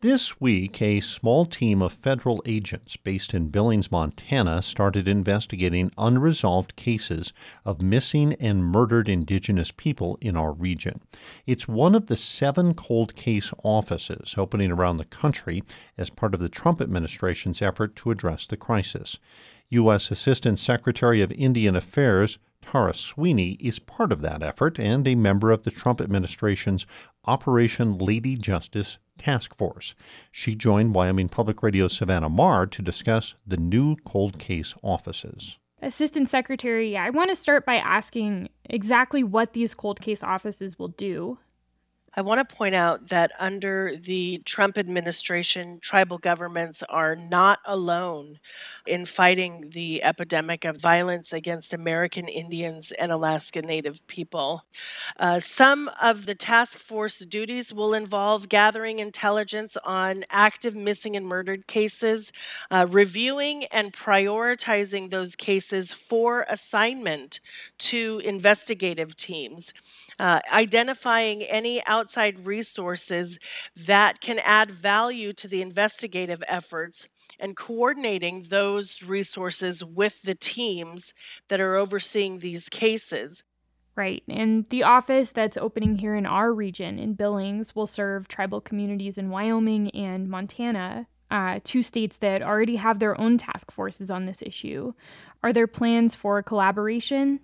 This week, a small team of federal agents based in Billings, Montana, started investigating unresolved cases of missing and murdered Indigenous people in our region. It's one of the 7 cold case offices opening around the country as part of the Trump administration's effort to address the crisis. U.S. Assistant Secretary of Indian Affairs Tara Sweeney is part of that effort and a member of the Trump administration's Operation Lady Justice Task Force. She joined Wyoming Public Radio's Savannah Maher to discuss the new cold case offices. Assistant Secretary, I want to start by asking exactly what these cold case offices will do. I want to point out that under the Trump administration, tribal governments are not alone in fighting the epidemic of violence against American Indians and Alaska Native people. Some of the task force duties will involve gathering intelligence on active missing and murdered cases, reviewing and prioritizing those cases for assignment to investigative teams. Identifying any outside resources that can add value to the investigative efforts and coordinating those resources with the teams that are overseeing these cases. Right, and the office that's opening here in our region in Billings will serve tribal communities in Wyoming and Montana, 2 states that already have their own task forces on this issue. Are there plans for collaboration?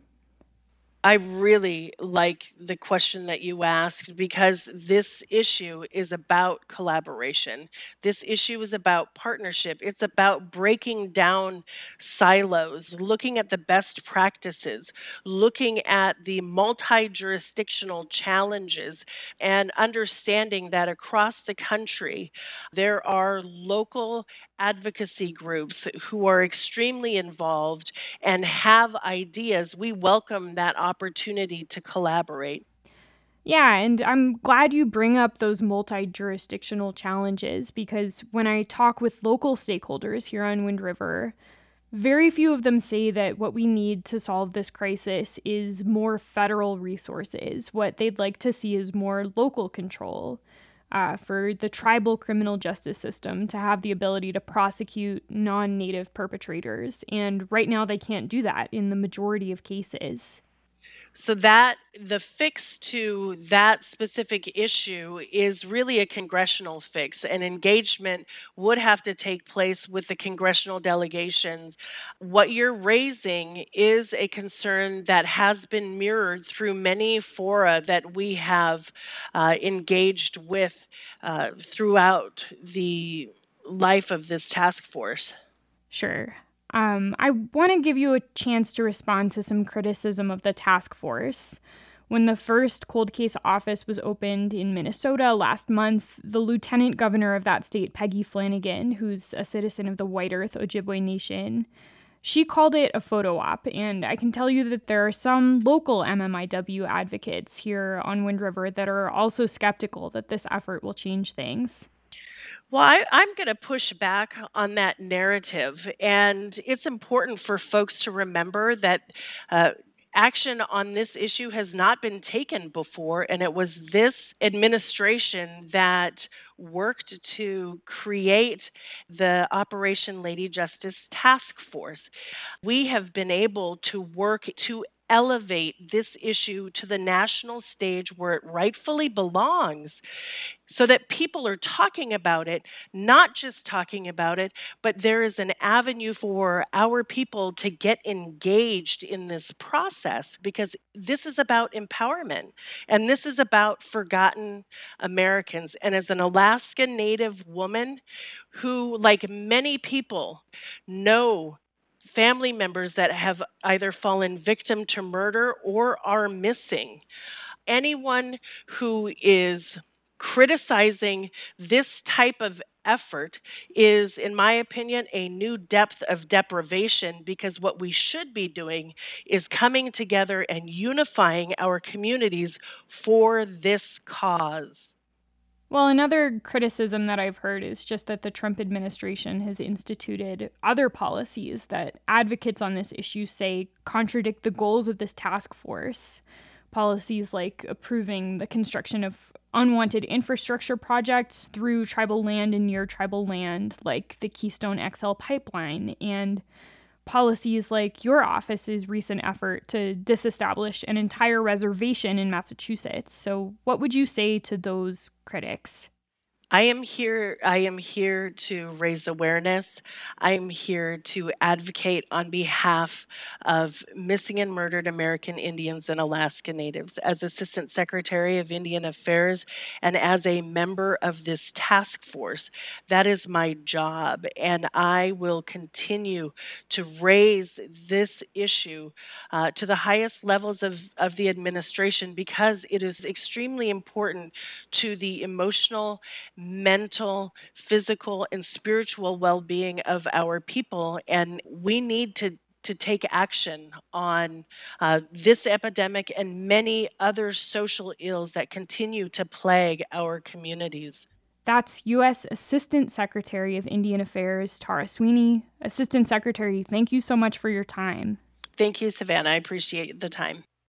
I really like the question that you asked because this issue is about collaboration. This issue is about partnership. It's about breaking down silos, looking at the best practices, looking at the multi-jurisdictional challenges, and understanding that across the country there are local advocacy groups who are extremely involved and have ideas. We welcome that opportunity to collaborate. Yeah, and I'm glad you bring up those multi-jurisdictional challenges because when I talk with local stakeholders here on Wind River, very few of them say that what we need to solve this crisis is more federal resources. What they'd like to see is more local control. For the tribal criminal justice system to have the ability to prosecute non-native perpetrators. And right now they can't do that in the majority of cases. So that the fix to that specific issue is really a congressional fix, and engagement would have to take place with the congressional delegations. What you're raising is a concern that has been mirrored through many fora that we have engaged with throughout the life of this task force. Sure. I want to give you a chance to respond to some criticism of the task force. When the first cold case office was opened in Minnesota last month, the lieutenant governor of that state, Peggy Flanagan, who's a citizen of the White Earth Ojibwe Nation, she called it a photo op, and I can tell you that there are some local MMIW advocates here on Wind River that are also skeptical that this effort will change things. Well, I'm going to push back on that narrative, and it's important for folks to remember that action on this issue has not been taken before, and it was this administration that worked to create the Operation Lady Justice Task Force. We have been able to work to elevate this issue to the national stage where it rightfully belongs so that people are talking about it, not just talking about it, but there is an avenue for our people to get engaged in this process because this is about empowerment and this is about forgotten Americans. And as an Alaska Native woman who, like many people, know family members that have either fallen victim to murder or are missing. Anyone who is criticizing this type of effort is, in my opinion, a new depth of deprivation because what we should be doing is coming together and unifying our communities for this cause. Well, another criticism that I've heard is just that the Trump administration has instituted other policies that advocates on this issue say contradict the goals of this task force. policies like approving the construction of unwanted infrastructure projects through tribal land and near tribal land, like the Keystone XL pipeline, and policies like your office's recent effort to disestablish an entire reservation in Massachusetts. So, what would you say to those critics? I am here to raise awareness. I am here to advocate on behalf of missing and murdered American Indians and Alaska Natives. As Assistant Secretary of Indian Affairs and as a member of this task force, that is my job. And I will continue to raise this issue to the highest levels of the administration because it is extremely important to the emotional, mental, physical, and spiritual well-being of our people, and we need to take action on this epidemic and many other social ills that continue to plague our communities. That's U.S. Assistant Secretary of Indian Affairs, Tara Sweeney. Assistant Secretary, thank you so much for your time. Thank you, Savannah. I appreciate the time.